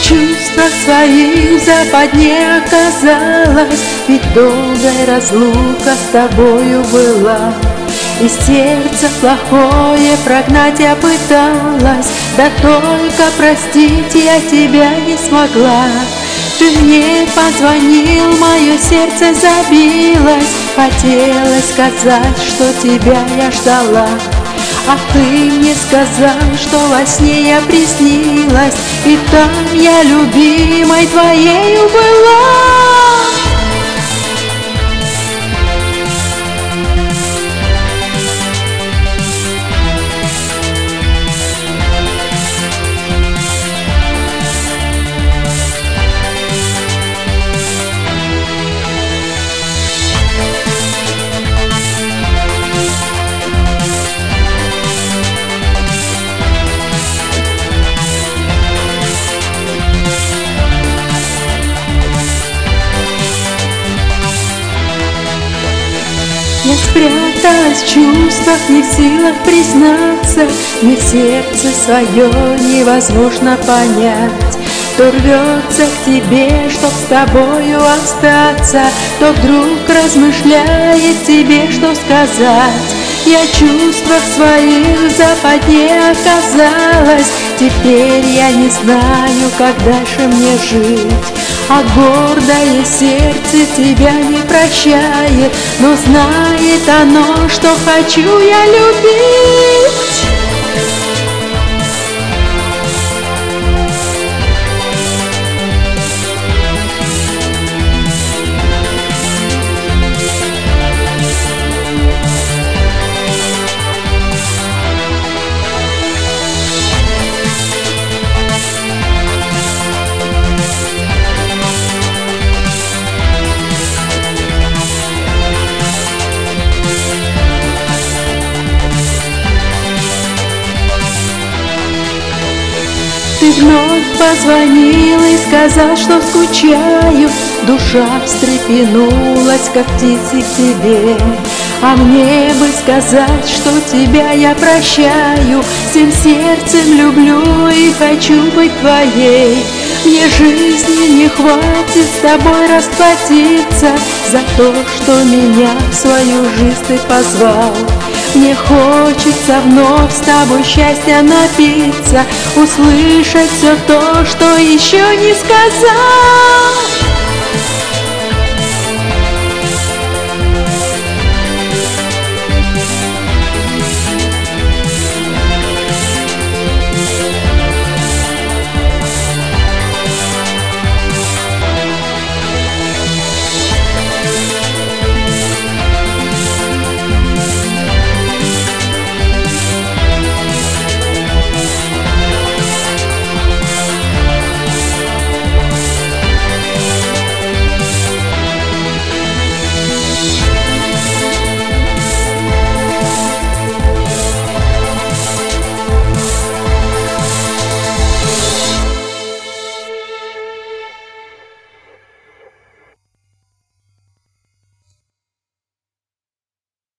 чувствах своих в западне оказалась, ведь долгая разлука с тобою была. И сердце плохое прогнать я пыталась, да только простить я тебя не смогла. Ты мне позвонил, мое сердце забилось, хотелось сказать, что тебя я ждала. А ты мне сказал, что во сне я приснилась, и там я любимой твоею была. Я спряталась в чувствах, не в силах признаться, мне сердце свое невозможно понять. То рвется к тебе, чтоб с тобою остаться, то вдруг размышляет тебе, что сказать. Я в чувствах своих в западне оказалась, теперь я не знаю, как дальше мне жить. А гордое сердце тебя не прощает, но знает оно, что хочу я любить. Ты вновь позвонил и сказал, что скучаю. Душа встрепенулась, как птицы к тебе. А мне бы сказать, что тебя я прощаю, всем сердцем люблю и хочу быть твоей. Мне жизни не хватит с тобой расплатиться за то, что меня в свою жизнь ты позвал. Мне хочется вновь с тобой счастья напиться, услышать все то, что еще не сказал.